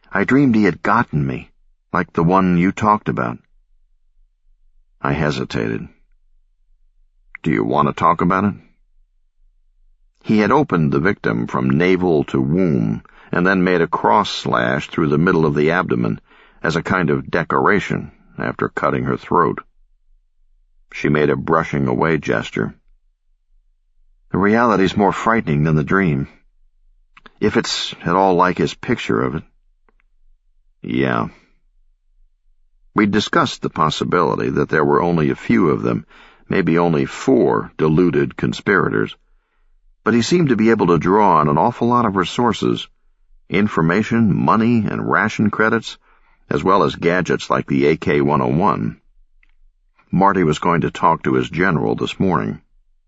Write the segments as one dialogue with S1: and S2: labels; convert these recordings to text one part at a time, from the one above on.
S1: I dreamed he had gotten me, like the one you talked about." I hesitated. "Do you want to talk about it?" He had opened the victim from navel to womb and then made a cross slash through the middle of the abdomen as a kind of decoration after cutting her throat. She made a brushing away gesture. "The reality's more frightening than the dream. If it's at all like his picture of it." "Yeah." We'd discussed the possibility that there were only a few of them, maybe only 4 deluded conspirators. But he seemed to be able to draw on an awful lot of resources: information, money, and ration credits, as well as gadgets like the AK-101. Marty was going to talk to his general this morning.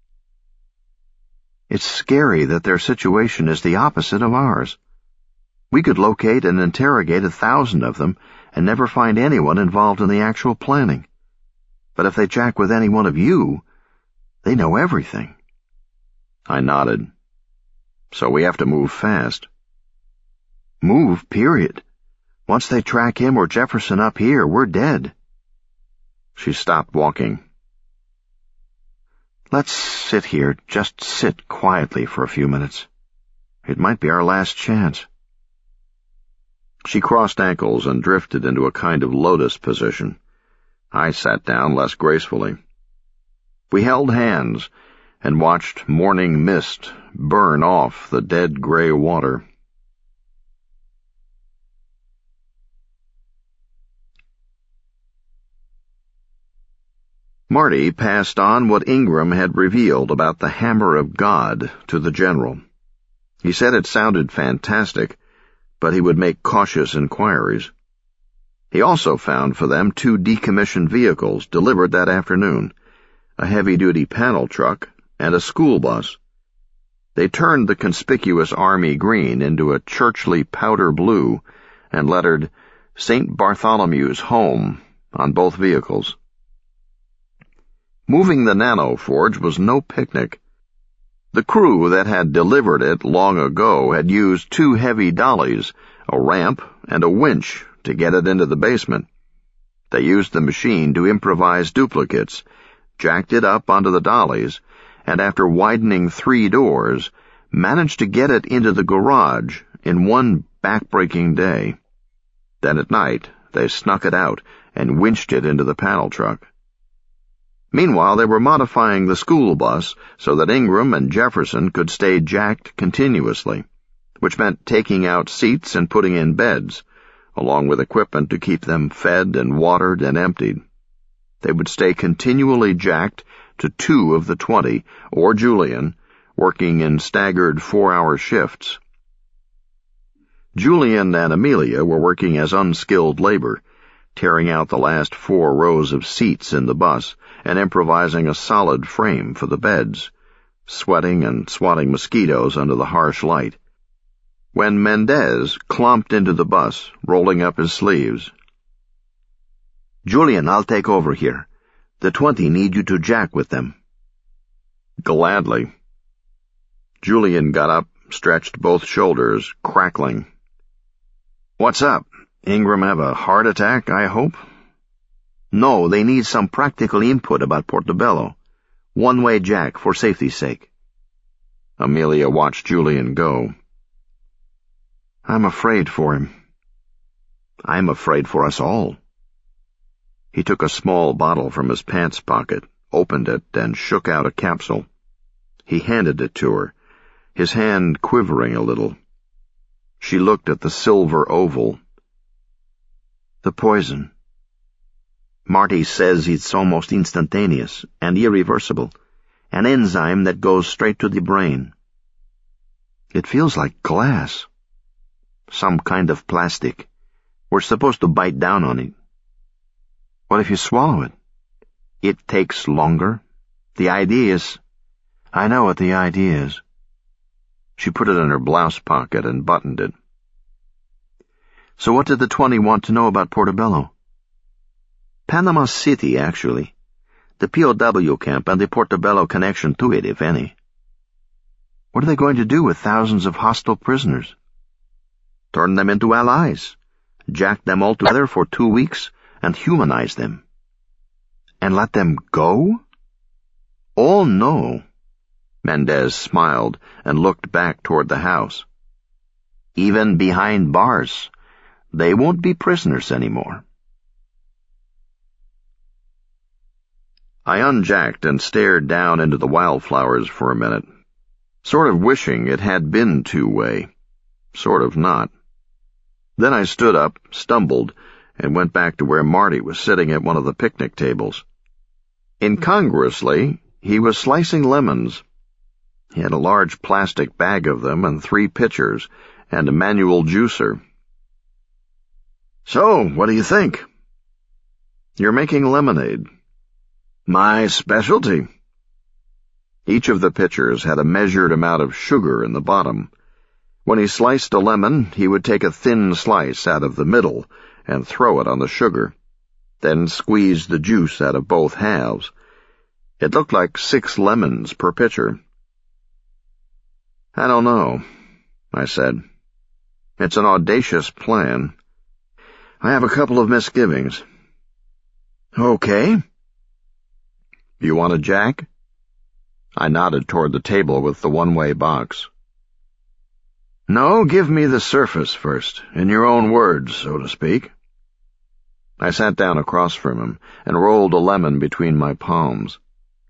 S1: "It's scary that their situation is the opposite of ours. We could locate and interrogate 1,000 of them and never find anyone involved in the actual planning. But if they jack with any one of you, they know everything." I nodded. "So we have to move fast." "Move, period. Once they track him or Jefferson up here, we're dead." She stopped walking. "Let's sit here, just sit quietly for a few minutes. It might be our last chance." She crossed ankles and drifted into a kind of lotus position. I sat down less gracefully. We held hands and watched morning mist burn off the dead gray water. Marty passed on what Ingram had revealed about the Hammer of God to the general. He said it sounded fantastic, but he would make cautious inquiries. He also found for them 2 decommissioned vehicles delivered that afternoon, a heavy-duty panel truck and a school bus. They turned the conspicuous army green into a churchly powder blue and lettered St. Bartholomew's Home on both vehicles. Moving the nanoforge was no picnic. The crew that had delivered it long ago had used 2 heavy dollies, a ramp, and a winch to get it into the basement. They used the machine to improvise duplicates, jacked it up onto the dollies, and after widening 3 doors, managed to get it into the garage in one back-breaking day. Then at night, they snuck it out and winched it into the panel truck. Meanwhile, they were modifying the school bus so that Ingram and Jefferson could stay jacked continuously, which meant taking out seats and putting in beds, along with equipment to keep them fed and watered and emptied. They would stay continually jacked to 2 of the 20, or Julian, working in staggered 4-hour shifts. Julian and Amelia were working as unskilled labor, tearing out the last 4 rows of seats in the bus and improvising a solid frame for the beds, sweating and swatting mosquitoes under the harsh light. When Mendez clomped into the bus, rolling up his sleeves. "Julian, I'll take over here. The 20 need you to jack with them." "Gladly." Julian got up, stretched both shoulders, crackling. "What's up? Ingram have a heart attack, I hope?" "No, they need some practical input about Portobello. One-way jack, for safety's sake." Amelia watched Julian go. "I'm afraid for him." "I'm afraid for us all." He took a small bottle from his pants pocket, opened it, and shook out a capsule. He handed it to her, his hand quivering a little. She looked at the silver oval. "The poison. Marty says it's almost instantaneous and irreversible, an enzyme that goes straight to the brain. It feels like glass. Some kind of plastic. We're supposed to bite down on it." "What if you swallow it?" "It takes longer. The idea is—" "I know what the idea is." She put it in her blouse pocket and buttoned it. "So what did the 20 want to know about Portobello?" "Panama City, actually. The POW camp and the Portobello connection to it, if any." "What are they going to do with thousands of hostile prisoners?" "Turn them into allies. jack them all together for 2 weeks, and humanize them. And let them go? Oh, no. Mendez smiled and looked back toward the house. Even behind bars, they won't be prisoners anymore. I unjacked and stared down into the wildflowers for a minute, sort of wishing it had been two-way, sort of not. Then I stood up, stumbled, and went back to where Marty was sitting at one of the picnic tables. Incongruously, he was slicing lemons. He had a large plastic bag of them and 3 pitchers and a manual juicer. So, what do you think? You're making lemonade. My specialty. Each of the pitchers had a measured amount of sugar in the bottom. When he sliced a lemon, he would take a thin slice out of the middle and throw it on the sugar, then squeeze the juice out of both halves. It looked like 6 lemons per pitcher. I don't know, I said. It's an audacious plan. I have a couple of misgivings. Okay. You want a jack? I nodded toward the table with the one-way box. No, give me the surface first, in your own words, so to speak. I sat down across from him and rolled a lemon between my palms.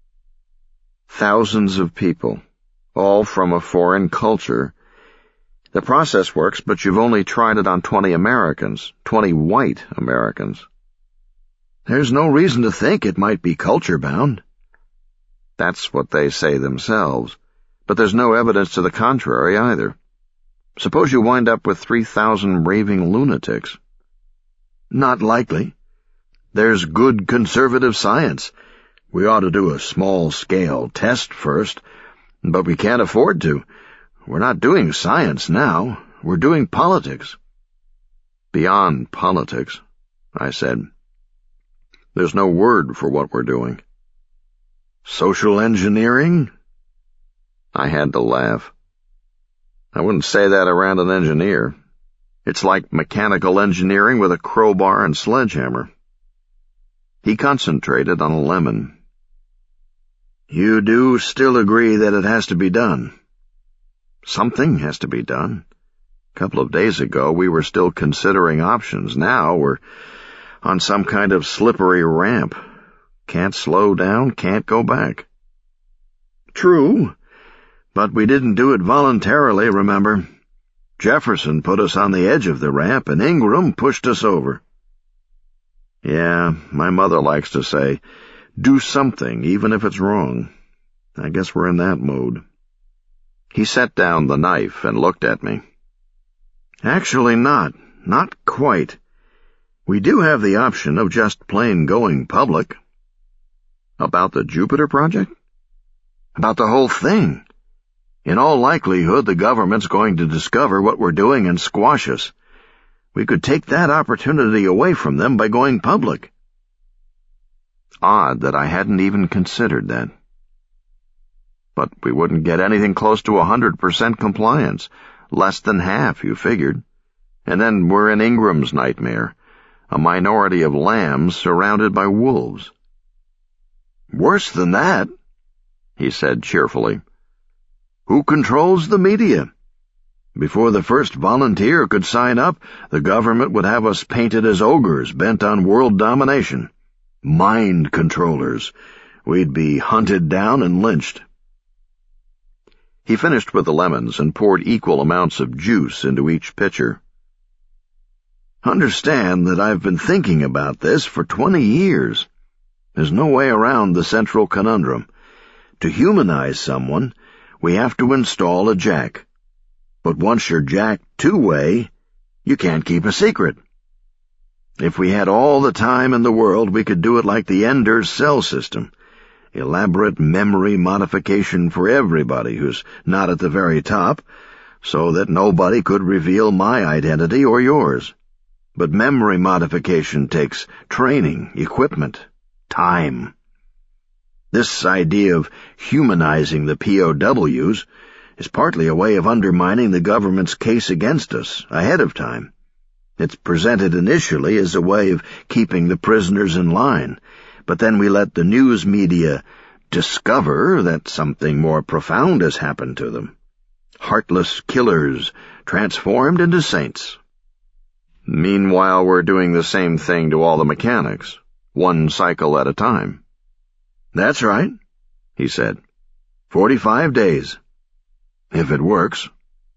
S1: Thousands of people, all from a foreign culture. The process works, but you've only tried it on 20 Americans, 20 white Americans. There's no reason to think it might be culture-bound. That's what they say themselves, but there's no evidence to the contrary either. Suppose you wind up with 3,000 raving lunatics. Not likely. There's good conservative science. We ought to do a small-scale test first, but we can't afford to. We're not doing science now. We're doing politics. Beyond politics, I said. There's no word for what we're doing. Social engineering? I had to laugh. I wouldn't say that around an engineer. It's like mechanical engineering with a crowbar and sledgehammer. He concentrated on a lemon. You do still agree that it has to be done? Something has to be done. A couple of days ago, we were still considering options. Now we're on some kind of slippery ramp. Can't slow down, can't go back. True, but we didn't do it voluntarily, remember? Jefferson put us on the edge of the ramp, and Ingram pushed us over. Yeah, my mother likes to say, do something, even if it's wrong. I guess we're in that mode. He set down the knife and looked at me. Actually not quite. We do have the option of just plain going public. About the Jupiter project? About the whole thing. In all likelihood, the government's going to discover what we're doing and squash us. We could take that opportunity away from them by going public. Odd that I hadn't even considered that. But we wouldn't get anything close to 100% compliance. Less than half, you figured. And then we're in Ingram's nightmare. A minority of lambs surrounded by wolves. Worse than that, he said cheerfully. Who controls the media? Before the first volunteer could sign up, the government would have us painted as ogres bent on world domination. Mind controllers. We'd be hunted down and lynched. He finished with the lemons and poured equal amounts of juice into each pitcher. Understand that I've been thinking about this for 20 years. There's no way around the central conundrum. To humanize someone, we have to install a jack. But once you're jacked two-way, you can't keep a secret. If we had all the time in the world, we could do it like the Ender's cell system. Elaborate memory modification for everybody who's not at the very top, so that nobody could reveal my identity or yours. But memory modification takes training, equipment, time. This idea of humanizing the POWs is partly a way of undermining the government's case against us ahead of time. It's presented initially as a way of keeping the prisoners in line, but then we let the news media discover that something more profound has happened to them. Heartless killers transformed into saints. Meanwhile, we're doing the same thing to all the mechanics, one cycle at a time. That's right, he said. 45 days. If it works.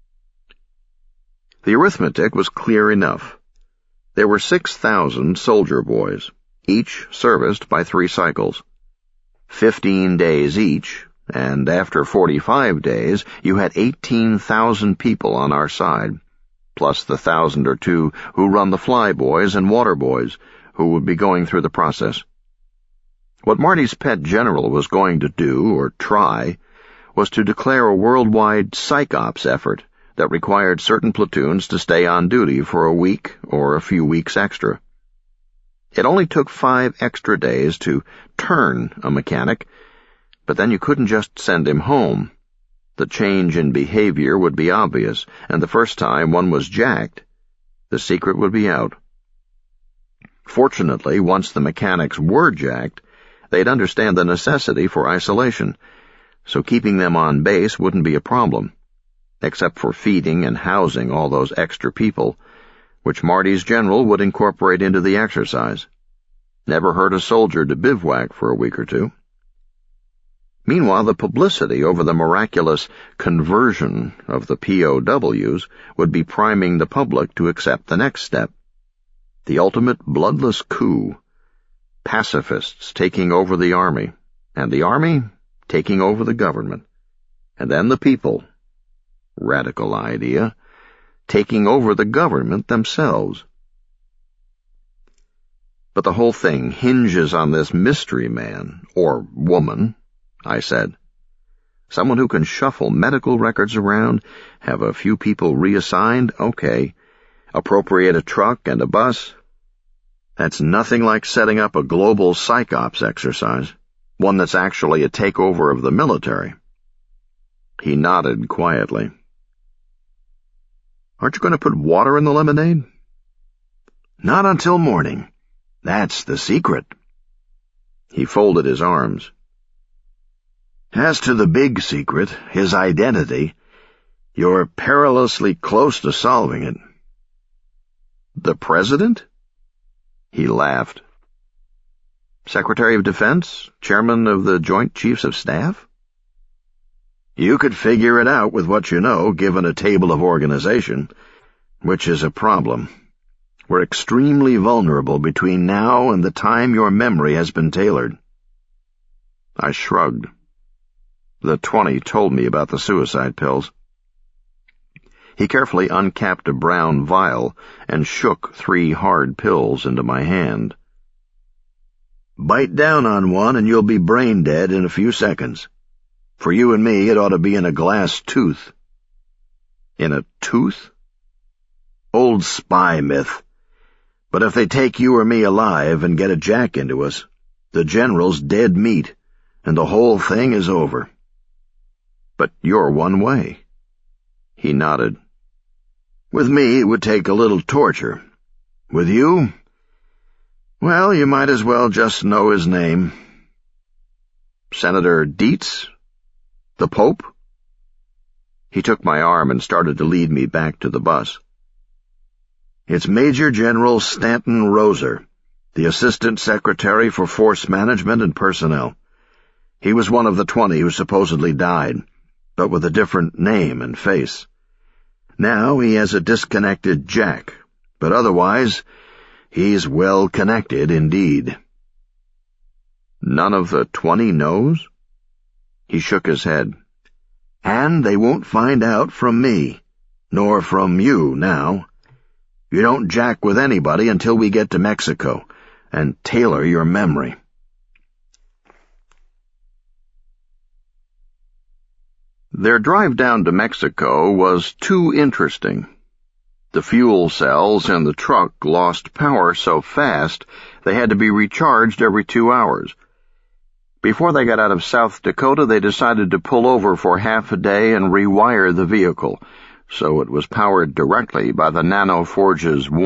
S1: The arithmetic was clear enough. There were 6,000 soldier boys, each serviced by 3 cycles. 15 days each, and after 45 days, you had 18,000 people on our side, plus the 1,000 or 2 who run the fly boys and water boys, who would be going through the process. What Marty's pet general was going to do, or try, was to declare a worldwide psych ops effort that required certain platoons to stay on duty for a week or a few weeks extra. It only took 5 extra days to turn a mechanic, but then you couldn't just send him home. The change in behavior would be obvious, and the first time one was jacked, the secret would be out. Fortunately, once the mechanics were jacked, they'd understand the necessity for isolation, so keeping them on base wouldn't be a problem, except for feeding and housing all those extra people, which Marty's general would incorporate into the exercise. Never hurt a soldier to bivouac for a week or 2. Meanwhile, the publicity over the miraculous conversion of the POWs would be priming the public to accept the next step. The ultimate bloodless coup. Pacifists taking over the army, and the army taking over the government, and then the people, radical idea, taking over the government themselves. But the whole thing hinges on this mystery man, or woman, I said. Someone who can shuffle medical records around, have a few people reassigned, okay. Appropriate a truck and a bus. That's nothing like setting up a global psych ops exercise, one that's actually a takeover of the military. He nodded quietly. Aren't you going to put water in the lemonade? Not until morning. That's the secret. He folded his arms. As to the big secret, his identity, you're perilously close to solving it. The President? He laughed. Secretary of Defense? Chairman of the Joint Chiefs of Staff? You could figure it out with what you know, given a table of organization, which is a problem. We're extremely vulnerable between now and the time your memory has been tailored. I shrugged. The 20 told me about the suicide pills. He carefully uncapped a brown vial and shook 3 hard pills into my hand. Bite down on one and you'll be brain dead in a few seconds. For you and me, it ought to be in a glass tooth. In a tooth? Old spy myth. But if they take you or me alive and get a jack into us, the general's dead meat, and the whole thing is over. But you're one way. He nodded. With me, it would take a little torture. With you? Well, you might as well just know his name. Senator Dietz? The Pope? He took my arm and started to lead me back to the bus. It's Major General Stanton Roser, the Assistant Secretary for Force Management and Personnel. He was one of the 20 who supposedly died, but with a different name and face. Now he has a disconnected jack, but otherwise, he's well connected indeed. None of the 20 knows? He shook his head. And they won't find out from me, nor from you now. You don't jack with anybody until we get to Mexico, and tailor your memory. Their drive down to Mexico was too interesting. The fuel cells in the truck lost power so fast they had to be recharged every 2 hours. Before they got out of South Dakota, they decided to pull over for half a day and rewire the vehicle, so it was powered directly by the Nanoforge's